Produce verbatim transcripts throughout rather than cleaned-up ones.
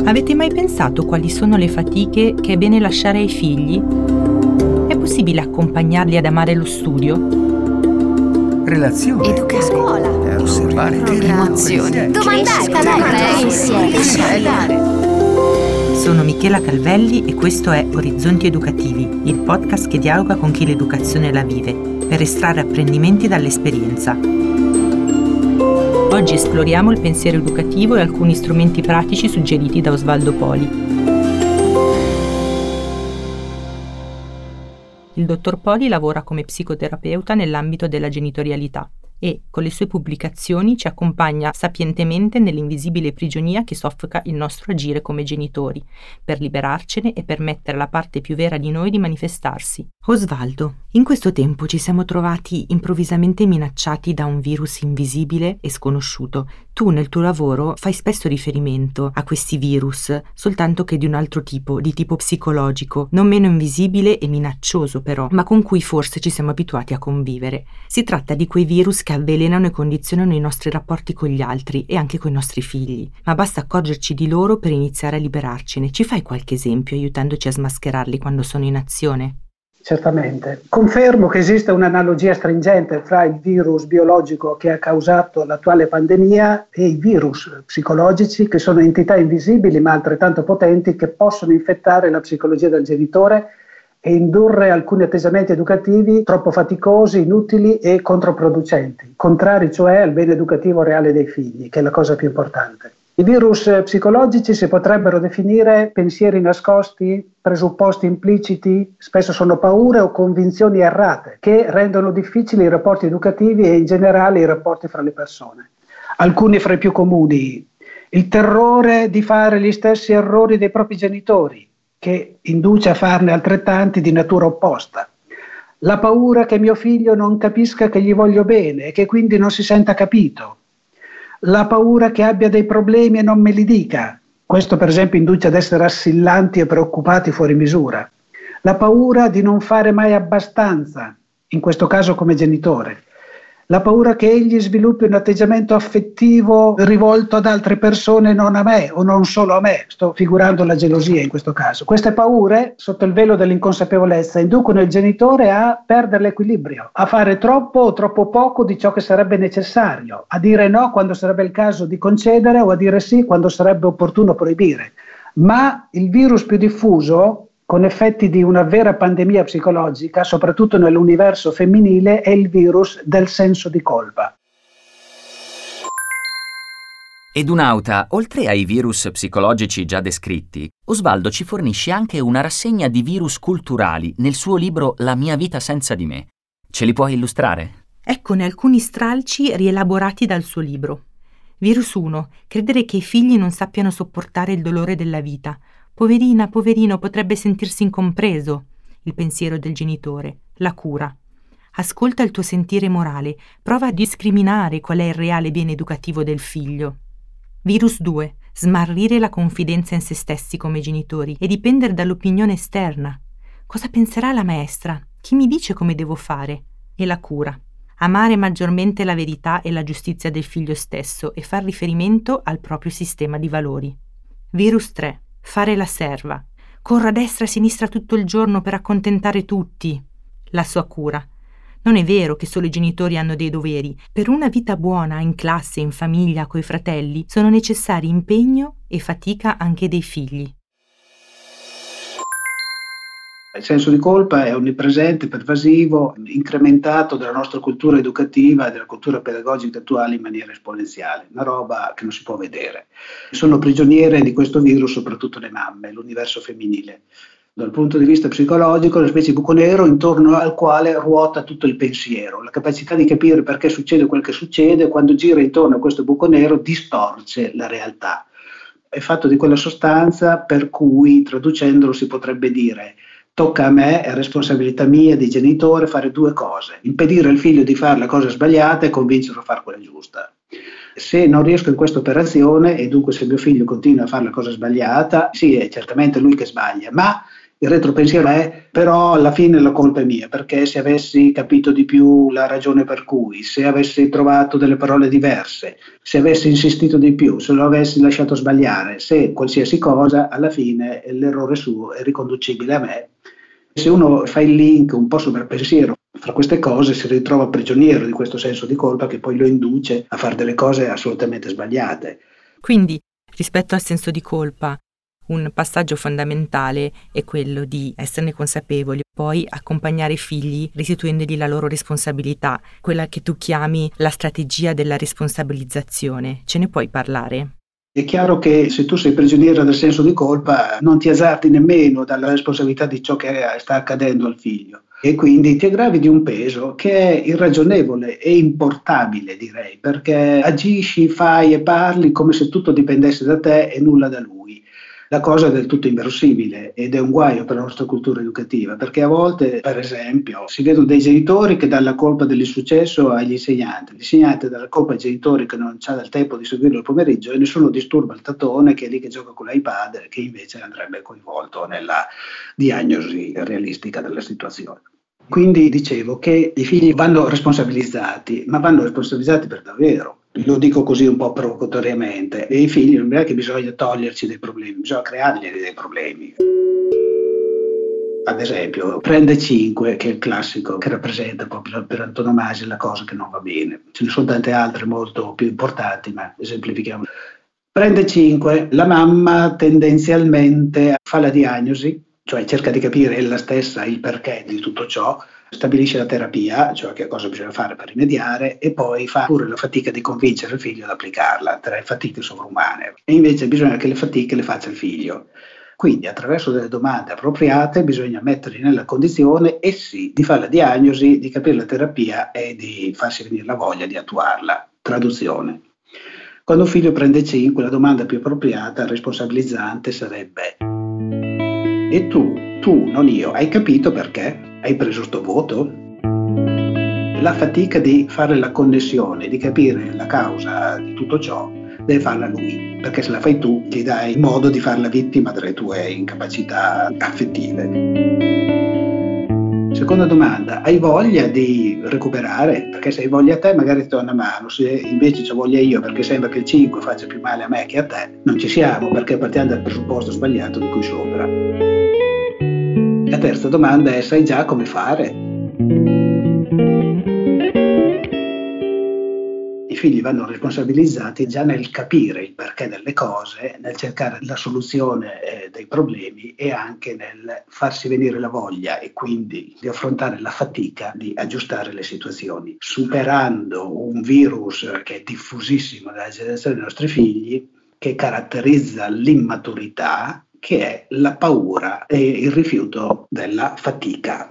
Avete mai pensato quali sono le fatiche che è bene lasciare ai figli? È possibile accompagnarli ad amare lo studio? Relazioni. Educare. Scuola. Osservare. Programmazione. Domandare. Insieme. Sono Michela Calvelli e questo è Orizzonti Educativi, il podcast che dialoga con chi l'educazione la vive, per estrarre apprendimenti dall'esperienza. Oggi esploriamo il pensiero educativo e alcuni strumenti pratici suggeriti da Osvaldo Poli. Il dottor Poli lavora come psicoterapeuta nell'ambito della genitorialità e, con le sue pubblicazioni, ci accompagna sapientemente nell'invisibile prigionia che soffoca il nostro agire come genitori, per liberarcene e permettere alla parte più vera di noi di manifestarsi. Osvaldo, in questo tempo ci siamo trovati improvvisamente minacciati da un virus invisibile e sconosciuto. Tu nel tuo lavoro fai spesso riferimento a questi virus, soltanto che di un altro tipo, di tipo psicologico, non meno invisibile e minaccioso però, ma con cui forse ci siamo abituati a convivere. Si tratta di quei virus che avvelenano e condizionano i nostri rapporti con gli altri e anche con i nostri figli. Ma basta accorgerci di loro per iniziare a liberarcene. Ci fai qualche esempio aiutandoci a smascherarli quando sono in azione? Certamente. Confermo che esiste un'analogia stringente fra il virus biologico che ha causato l'attuale pandemia e i virus psicologici, che sono entità invisibili ma altrettanto potenti, che possono infettare la psicologia del genitore e indurre alcuni atteggiamenti educativi troppo faticosi, inutili e controproducenti, contrari cioè al bene educativo reale dei figli, che è la cosa più importante. I virus psicologici si potrebbero definire pensieri nascosti, presupposti impliciti, spesso sono paure o convinzioni errate che rendono difficili i rapporti educativi e in generale i rapporti fra le persone. Alcuni fra i più comuni: il terrore di fare gli stessi errori dei propri genitori, che induce a farne altrettanti di natura opposta. La paura che mio figlio non capisca che gli voglio bene e che quindi non si senta capito. La paura che abbia dei problemi e non me li dica. Questo per esempio induce ad essere assillanti e preoccupati fuori misura. La paura di non fare mai abbastanza, in questo caso come genitore. La paura che egli sviluppi un atteggiamento affettivo rivolto ad altre persone, non a me o non solo a me. Sto figurando la gelosia in questo caso. Queste paure, sotto il velo dell'inconsapevolezza, inducono il genitore a perdere l'equilibrio, a fare troppo o troppo poco di ciò che sarebbe necessario, a dire no quando sarebbe il caso di concedere o a dire sì quando sarebbe opportuno proibire. Ma il virus più diffuso, con effetti di una vera pandemia psicologica, soprattutto nell'universo femminile, è il virus del senso di colpa. Edunauta, oltre ai virus psicologici già descritti, Osvaldo ci fornisce anche una rassegna di virus culturali nel suo libro La mia vita senza di me. Ce li puoi illustrare? Eccone alcuni stralci rielaborati dal suo libro. Virus uno. Credere che i figli non sappiano sopportare il dolore della vita. Poverina, poverino, potrebbe sentirsi incompreso. Il pensiero del genitore. La cura. Ascolta il tuo sentire morale. Prova a discriminare qual è il reale bene educativo del figlio. Virus due. Smarrire la confidenza in se stessi come genitori e dipendere dall'opinione esterna. Cosa penserà la maestra? Chi mi dice come devo fare? E la cura. Amare maggiormente la verità e la giustizia del figlio stesso e far riferimento al proprio sistema di valori. Virus tre. Fare la serva. Corro a destra e a sinistra tutto il giorno per accontentare tutti. La sua cura. Non è vero che solo i genitori hanno dei doveri. Per una vita buona, in classe, in famiglia, coi fratelli, sono necessari impegno e fatica anche dei figli. Il senso di colpa è onnipresente, pervasivo, incrementato dalla nostra cultura educativa e della cultura pedagogica attuale in maniera esponenziale, una roba che non si può vedere. Sono prigioniere di questo virus soprattutto le mamme, l'universo femminile. Dal punto di vista psicologico, una specie di buco nero intorno al quale ruota tutto il pensiero, la capacità di capire perché succede quel che succede, quando gira intorno a questo buco nero distorce la realtà. È fatto di quella sostanza per cui, traducendolo, si potrebbe dire: tocca a me, è responsabilità mia di genitore fare due cose: impedire al figlio di fare la cosa sbagliata e convincerlo a fare quella giusta. Se non riesco in questa operazione, e dunque se mio figlio continua a fare la cosa sbagliata, sì, è certamente lui che sbaglia, ma Il retropensiero è, però alla fine la colpa è mia, perché se avessi capito di più la ragione per cui, se avessi trovato delle parole diverse, se avessi insistito di più, se lo avessi lasciato sbagliare, se qualsiasi cosa, alla fine l'errore suo è riconducibile a me. Se uno fa il link un po' sovrappensiero fra queste cose, si ritrova prigioniero di questo senso di colpa che poi lo induce a fare delle cose assolutamente sbagliate. Quindi, rispetto al senso di colpa, un passaggio fondamentale è quello di esserne consapevoli, poi accompagnare i figli restituendogli la loro responsabilità, quella che tu chiami la strategia della responsabilizzazione. Ce ne puoi parlare? È chiaro che se tu sei prigioniero del senso di colpa non ti azzardi nemmeno dalla responsabilità di ciò che sta accadendo al figlio e quindi ti aggravi di un peso che è irragionevole e importabile, direi, perché agisci, fai e parli come se tutto dipendesse da te e nulla da lui. La cosa è del tutto inverosimile ed è un guaio per la nostra cultura educativa, perché a volte, per esempio, si vedono dei genitori che danno la colpa dell'insuccesso agli insegnanti, l'insegnante dà la colpa ai genitori che non ha il tempo di seguirlo il pomeriggio e nessuno disturba il tatone che è lì che gioca con l'iPad, che invece andrebbe coinvolto nella diagnosi realistica della situazione. Quindi dicevo che i figli vanno responsabilizzati, ma vanno responsabilizzati per davvero. Lo dico così un po' provocatoriamente. E i figli non è che bisogna toglierci dei problemi, bisogna creargli dei problemi. Ad esempio, prende cinque, che è il classico che rappresenta proprio per antonomasia la cosa che non va bene. Ce ne sono tante altre molto più importanti, ma esemplifichiamo. Prende cinque, la mamma tendenzialmente fa la diagnosi, cioè cerca di capire ella stessa il perché di tutto ciò, stabilisce la terapia, cioè che cosa bisogna fare per rimediare, e poi fa pure la fatica di convincere il figlio ad applicarla, tre fatiche sovrumane. E invece bisogna che le fatiche le faccia il figlio. Quindi attraverso delle domande appropriate bisogna metterli nella condizione, essi, di fare la diagnosi, di capire la terapia e di farsi venire la voglia di attuarla. Traduzione. Quando un figlio prende cinque, la domanda più appropriata, responsabilizzante, sarebbe: e tu, tu, non io, hai capito perché? Hai preso sto voto? La fatica di fare la connessione, di capire la causa di tutto ciò, deve farla lui, perché se la fai tu ti dai modo di fare la vittima delle tue incapacità affettive. Seconda domanda, hai voglia di recuperare? Perché se hai voglia a te magari ti do una mano, se invece c'ho voglia io perché sembra che il cinque faccia più male a me che a te, non ci siamo, perché partiamo dal presupposto sbagliato di cui sopra. La terza domanda è: sai già come fare? I figli vanno responsabilizzati già nel capire il perché delle cose, nel cercare la soluzione eh, dei problemi e anche nel farsi venire la voglia e quindi di affrontare la fatica di aggiustare le situazioni, superando un virus che è diffusissimo nella generazione dei nostri figli, che caratterizza l'immaturità, che è la paura e il rifiuto della fatica.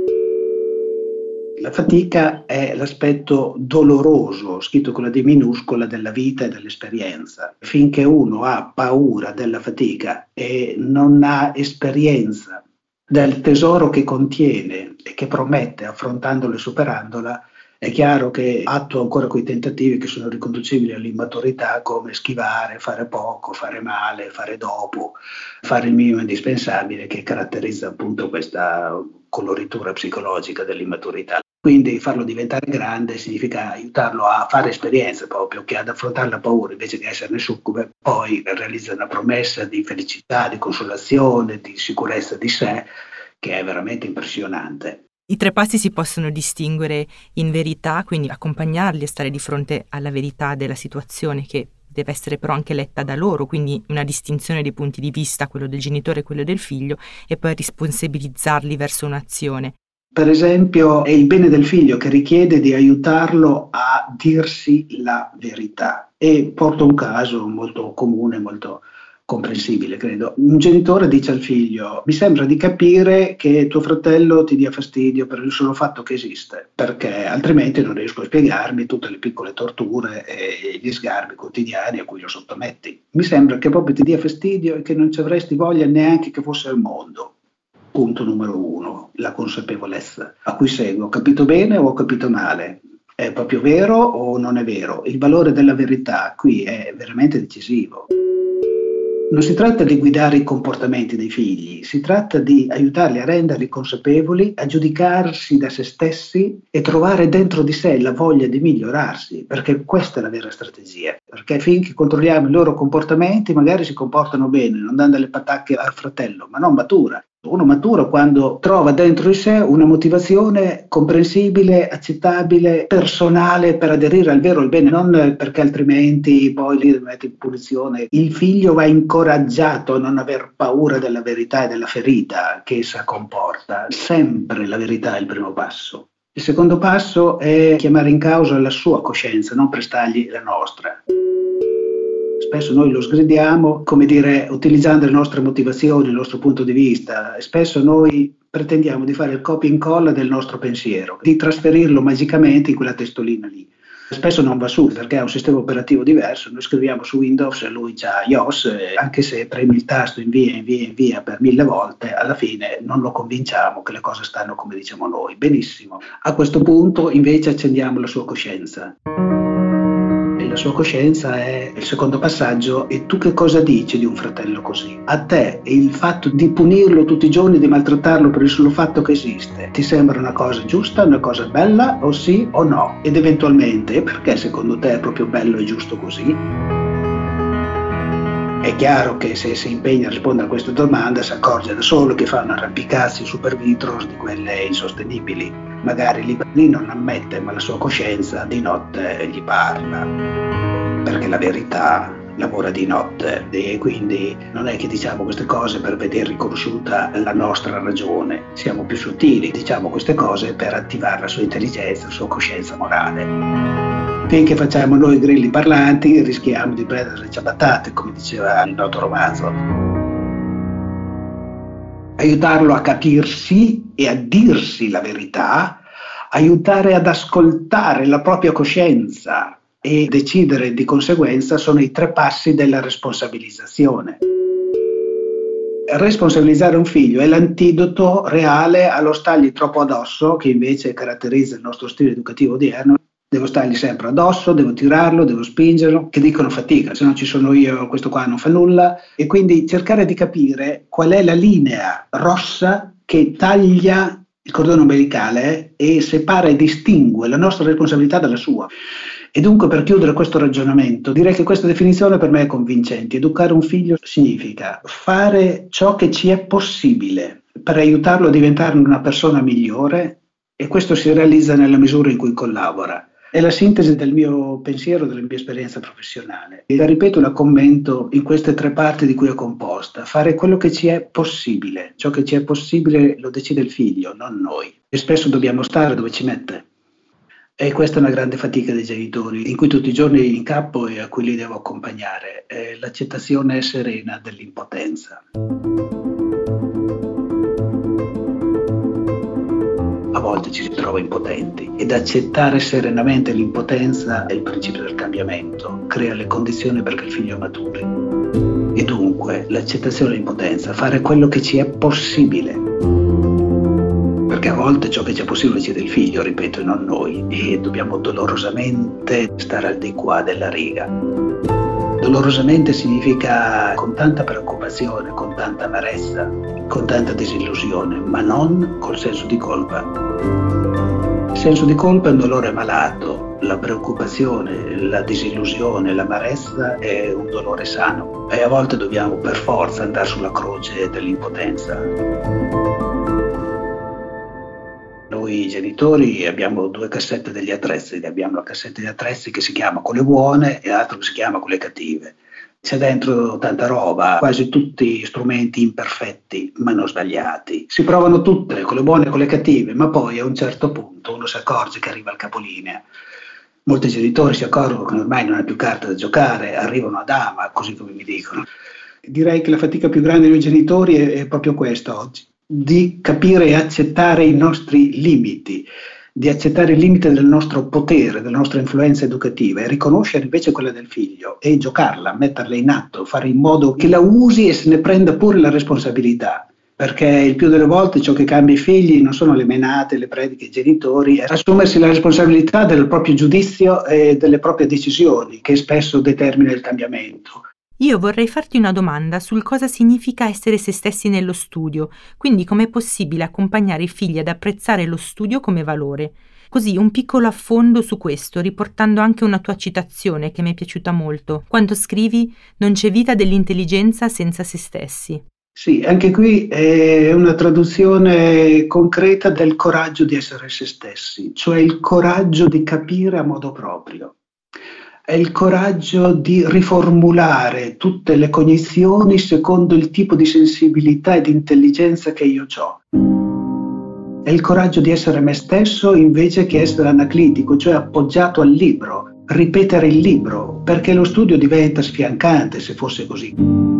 La fatica è l'aspetto doloroso, scritto con la D minuscola, della vita e dell'esperienza. Finché uno ha paura della fatica e non ha esperienza del tesoro che contiene e che promette affrontandola e superandola, è chiaro che attua ancora quei tentativi che sono riconducibili all'immaturità, come schivare, fare poco, fare male, fare dopo, fare il minimo indispensabile, che caratterizza appunto questa coloritura psicologica dell'immaturità. Quindi farlo diventare grande significa aiutarlo a fare esperienze proprio, che ad affrontare la paura invece che esserne succube, poi realizza una promessa di felicità, di consolazione, di sicurezza di sé, che è veramente impressionante. I tre passi si possono distinguere in verità, quindi accompagnarli a stare di fronte alla verità della situazione, che deve essere però anche letta da loro, quindi una distinzione dei punti di vista, quello del genitore e quello del figlio, e poi responsabilizzarli verso un'azione. Per esempio, è il bene del figlio che richiede di aiutarlo a dirsi la verità. E porto un caso molto comune, molto comprensibile, credo. Un genitore dice al figlio: mi sembra di capire che tuo fratello ti dia fastidio per il solo fatto che esiste, perché altrimenti non riesco a spiegarmi tutte le piccole torture e gli sgarbi quotidiani a cui lo sottometti. Mi sembra che proprio ti dia fastidio e che non ci avresti voglia neanche che fosse al mondo. Punto numero uno, la consapevolezza. A cui seguo: ho capito bene o ho capito male? È proprio vero o non è vero? Il valore della verità qui è veramente decisivo. Non si tratta di guidare i comportamenti dei figli, si tratta di aiutarli a renderli consapevoli, a giudicarsi da se stessi e trovare dentro di sé la voglia di migliorarsi, perché questa è la vera strategia. Perché finché controlliamo i loro comportamenti, magari si comportano bene, non danno delle patacche al fratello, ma non matura. Uno matura quando trova dentro di sé una motivazione comprensibile, accettabile, personale per aderire al vero e al bene, non perché altrimenti poi li mette in punizione. Il figlio va incoraggiato a non aver paura della verità e della ferita che essa comporta. Sempre la verità è il primo passo. Il secondo passo è chiamare in causa la sua coscienza, non prestargli la nostra. Spesso noi lo sgridiamo, come dire, utilizzando le nostre motivazioni, il nostro punto di vista, e spesso noi pretendiamo di fare il copia e incolla del nostro pensiero, di trasferirlo magicamente in quella testolina lì. Spesso non va su perché ha un sistema operativo diverso, noi scriviamo su Windows e lui ha iOS, e anche se premi il tasto invia, invia, invia per mille volte, alla fine non lo convinciamo che le cose stanno come diciamo noi. Benissimo. A questo punto invece accendiamo la sua coscienza. La sua coscienza è il secondo passaggio. E tu che cosa dici di un fratello così? A te il fatto di punirlo tutti i giorni, di maltrattarlo per il solo fatto che esiste, ti sembra una cosa giusta, una cosa bella, o sì o no? Ed eventualmente, perché secondo te è proprio bello e giusto così? È chiaro che se si impegna a rispondere a questa domanda si accorge da solo che fa un arrampicarsi super vitros di quelle insostenibili. Magari lì, lì non ammette, ma la sua coscienza di notte gli parla, perché la verità lavora di notte e quindi non è che diciamo queste cose per vedere riconosciuta la nostra ragione, siamo più sottili, diciamo queste cose per attivare la sua intelligenza, la sua coscienza morale. Finché facciamo noi grilli parlanti rischiamo di prendere le ciabattate, come diceva il noto romanzo. Aiutarlo a capirsi e a dirsi la verità, aiutare ad ascoltare la propria coscienza e decidere di conseguenza sono i tre passi della responsabilizzazione. Responsabilizzare un figlio è l'antidoto reale allo stargli troppo addosso, che invece caratterizza il nostro stile educativo odierno. Devo stargli sempre addosso, devo tirarlo, devo spingerlo, che dicono fatica, se non ci sono io questo qua non fa nulla. E quindi cercare di capire qual è la linea rossa che taglia il cordone ombelicale e separa e distingue la nostra responsabilità dalla sua. E dunque, per chiudere questo ragionamento, direi che questa definizione per me è convincente. Educare un figlio significa fare ciò che ci è possibile per aiutarlo a diventare una persona migliore, e questo si realizza nella misura in cui collabora. È la sintesi del mio pensiero, della mia esperienza professionale. E la ripeto e la commento in queste tre parti di cui è composta. Fare quello che ci è possibile. Ciò che ci è possibile lo decide il figlio, non noi. E spesso dobbiamo stare dove ci mette. E questa è una grande fatica dei genitori, in cui tutti i giorni incappo e a cui li devo accompagnare. È l'accettazione serena dell'impotenza. A volte ci si trova impotenti ed accettare serenamente l'impotenza è il principio del cambiamento, crea le condizioni perché il figlio maturi. E dunque l'accettazione dell'impotenza, fare quello che ci è possibile, perché a volte ciò che ci è possibile decide il figlio, ripeto, e non noi, e dobbiamo dolorosamente stare al di qua della riga. Dolorosamente significa con tanta preoccupazione, con tanta amarezza, con tanta disillusione, ma non col senso di colpa. Il senso di colpa è un dolore malato, la preoccupazione, la disillusione, l'amarezza è un dolore sano e a volte dobbiamo per forza andare sulla croce dell'impotenza. Noi genitori abbiamo due cassette degli attrezzi, abbiamo la cassetta degli attrezzi che si chiama quelle buone e l'altra che si chiama quelle cattive. C'è dentro tanta roba, quasi tutti strumenti imperfetti ma non sbagliati. Si provano tutte, con le buone e con le cattive, ma poi a un certo punto uno si accorge che arriva al capolinea. Molti genitori si accorgono che ormai non ha più carta da giocare, arrivano ad ama, così come mi dicono. Direi che la fatica più grande dei genitori è, è proprio questa oggi, di capire e accettare i nostri limiti, di accettare il limite del nostro potere, della nostra influenza educativa e riconoscere invece quella del figlio e giocarla, metterla in atto, fare in modo che la usi e se ne prenda pure la responsabilità. Perché il più delle volte ciò che cambia i figli non sono le menate, le prediche ai genitori, è assumersi la responsabilità del proprio giudizio e delle proprie decisioni, che spesso determina il cambiamento. Io vorrei farti una domanda sul cosa significa essere se stessi nello studio, quindi com'è possibile accompagnare i figli ad apprezzare lo studio come valore. Così un piccolo affondo su questo, riportando anche una tua citazione che mi è piaciuta molto, quando scrivi «Non c'è vita dell'intelligenza senza se stessi». Sì, anche qui è una traduzione concreta del coraggio di essere se stessi, cioè il coraggio di capire a modo proprio. È il coraggio di riformulare tutte le cognizioni secondo il tipo di sensibilità e di intelligenza che io ho. È il coraggio di essere me stesso invece che essere anaclitico, cioè appoggiato al libro, ripetere il libro, perché lo studio diventa sfiancante se fosse così.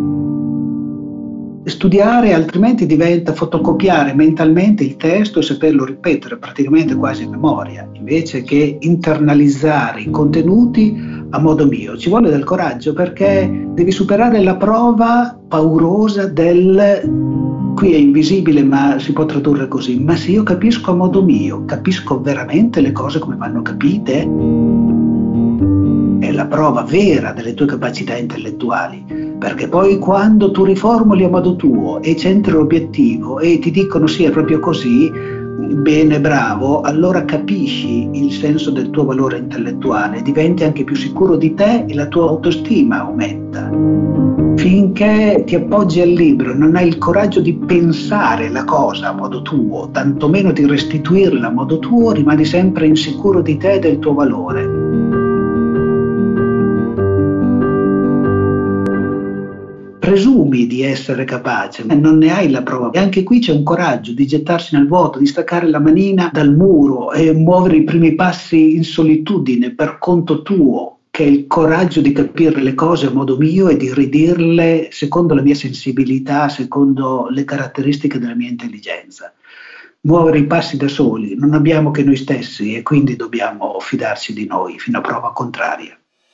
Studiare altrimenti diventa fotocopiare mentalmente il testo e saperlo ripetere praticamente quasi a memoria, invece che internalizzare i contenuti a modo mio. Ci vuole del coraggio perché devi superare la prova paurosa del qui è invisibile ma si può tradurre così, ma se io capisco a modo mio, capisco veramente le cose come vanno capite? È la prova vera delle tue capacità intellettuali, perché poi quando tu riformuli a modo tuo e centri l'obiettivo e ti dicono sì è proprio così, bene, bravo, allora capisci il senso del tuo valore intellettuale, diventi anche più sicuro di te e la tua autostima aumenta. Finché ti appoggi al libro e non hai il coraggio di pensare la cosa a modo tuo, tantomeno di restituirla a modo tuo, rimani sempre insicuro di te e del tuo valore. Presumi di essere capace, ma non ne hai la prova. E anche qui c'è un coraggio di gettarsi nel vuoto, di staccare la manina dal muro e muovere i primi passi in solitudine per conto tuo, che è il coraggio di capire le cose a modo mio e di ridirle secondo la mia sensibilità, secondo le caratteristiche della mia intelligenza. Muovere i passi da soli, non abbiamo che noi stessi e quindi dobbiamo fidarci di noi fino a prova contraria.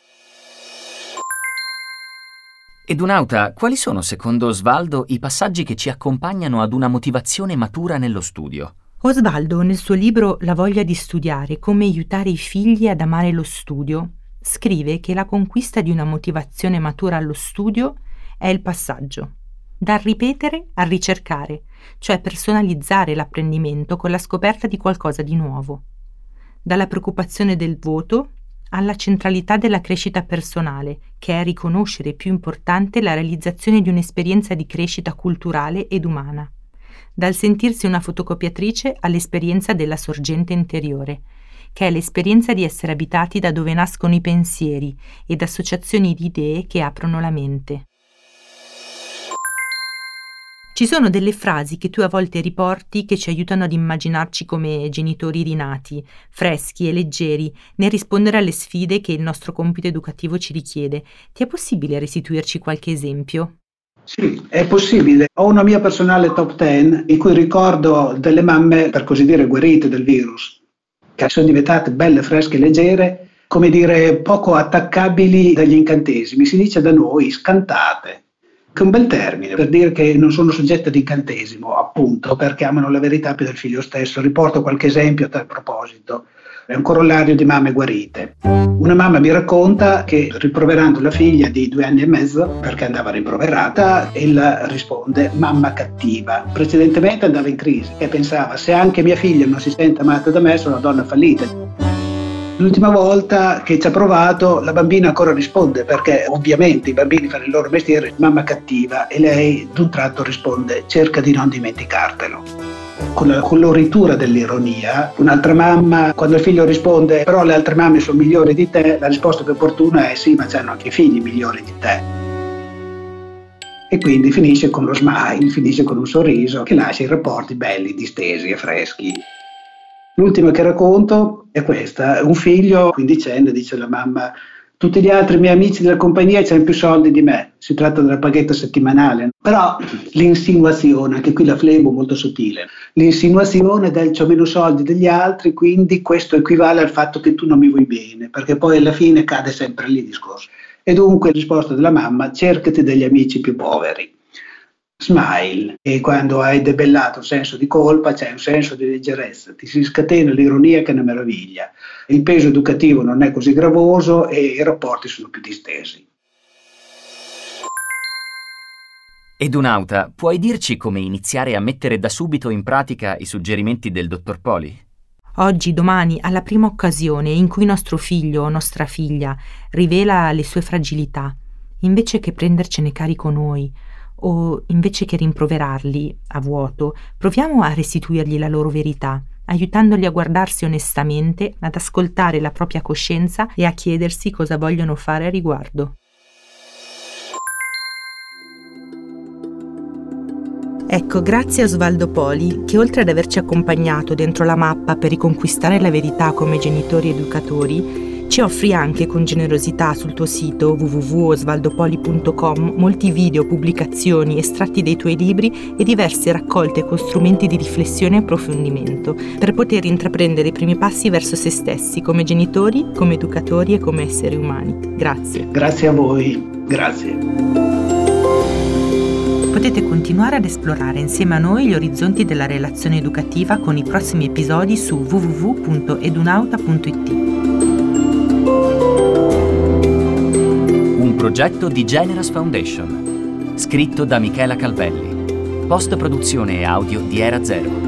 Edunauta, quali sono secondo Osvaldo i passaggi che ci accompagnano ad una motivazione matura nello studio? Osvaldo, nel suo libro La voglia di studiare, come aiutare i figli ad amare lo studio, scrive che la conquista di una motivazione matura allo studio è il passaggio dal ripetere al ricercare, cioè personalizzare l'apprendimento con la scoperta di qualcosa di nuovo, dalla preoccupazione del voto alla centralità della crescita personale, che è riconoscere più importante la realizzazione di un'esperienza di crescita culturale ed umana, dal sentirsi una fotocopiatrice all'esperienza della sorgente interiore, che è l'esperienza di essere abitati da dove nascono i pensieri ed associazioni di idee che aprono la mente. Ci sono delle frasi che tu a volte riporti che ci aiutano ad immaginarci come genitori rinati, freschi e leggeri nel rispondere alle sfide che il nostro compito educativo ci richiede. Ti è possibile restituirci qualche esempio? Sì, è possibile. Ho una mia personale top dieci in cui ricordo delle mamme, per così dire, guarite del virus, che sono diventate belle, fresche, leggere, come dire, poco attaccabili dagli incantesimi. Si dice da noi scantate. Che è un bel termine per dire che non sono soggette ad incantesimo, appunto, perché amano la verità più del figlio stesso. Riporto qualche esempio a tal proposito. È un corollario di mamme guarite. Una mamma mi racconta che rimproverando la figlia di due anni e mezzo, perché andava rimproverata, ella risponde mamma cattiva. Precedentemente andava in crisi e pensava se anche mia figlia non si sente amata da me sono una donna fallita. L'ultima volta che ci ha provato la bambina ancora risponde, perché ovviamente i bambini fanno il loro mestiere, mamma cattiva, e lei d'un tratto risponde cerca di non dimenticartelo. Con la coloritura dell'ironia, un'altra mamma quando il figlio risponde però le altre mamme sono migliori di te, la risposta più opportuna è sì ma c'hanno anche i figli migliori di te. E quindi finisce con lo smile, finisce con un sorriso che lascia i rapporti belli, distesi e freschi. L'ultima che racconto è questa. Un figlio quindicenne dice alla mamma tutti gli altri miei amici della compagnia hanno più soldi di me, si tratta della paghetta settimanale, però l'insinuazione, anche qui la flebo molto sottile, l'insinuazione del c'ho meno soldi degli altri, quindi questo equivale al fatto che tu non mi vuoi bene, perché poi alla fine cade sempre lì il discorso. E dunque la risposta della mamma, cercati degli amici più poveri. Smile, e quando hai debellato il senso di colpa c'è un senso di leggerezza, ti si scatena l'ironia che è una meraviglia, il peso educativo non è così gravoso e i rapporti sono più distesi. Edunauta, puoi dirci come iniziare a mettere da subito in pratica i suggerimenti del dottor Poli? Oggi, domani, alla prima occasione in cui nostro figlio o nostra figlia rivela le sue fragilità, invece che prendercene carico noi, o invece che rimproverarli a vuoto, proviamo a restituirgli la loro verità, aiutandoli a guardarsi onestamente, ad ascoltare la propria coscienza e a chiedersi cosa vogliono fare a riguardo. Ecco, grazie a Osvaldo Poli, che oltre ad averci accompagnato dentro la mappa per riconquistare la verità come genitori educatori, ci offri anche con generosità sul tuo sito w w w punto osvaldopoli punto com molti video, pubblicazioni, estratti dei tuoi libri e diverse raccolte con strumenti di riflessione e approfondimento, per poter intraprendere i primi passi verso se stessi, come genitori, come educatori e come esseri umani. Grazie. Grazie a voi, grazie. Potete continuare ad esplorare insieme a noi gli orizzonti della relazione educativa con i prossimi episodi su w w w punto edunauta punto i t. Un progetto di Generas Foundation. Scritto da Michela Calvelli. Post-produzione e audio di Era Zero.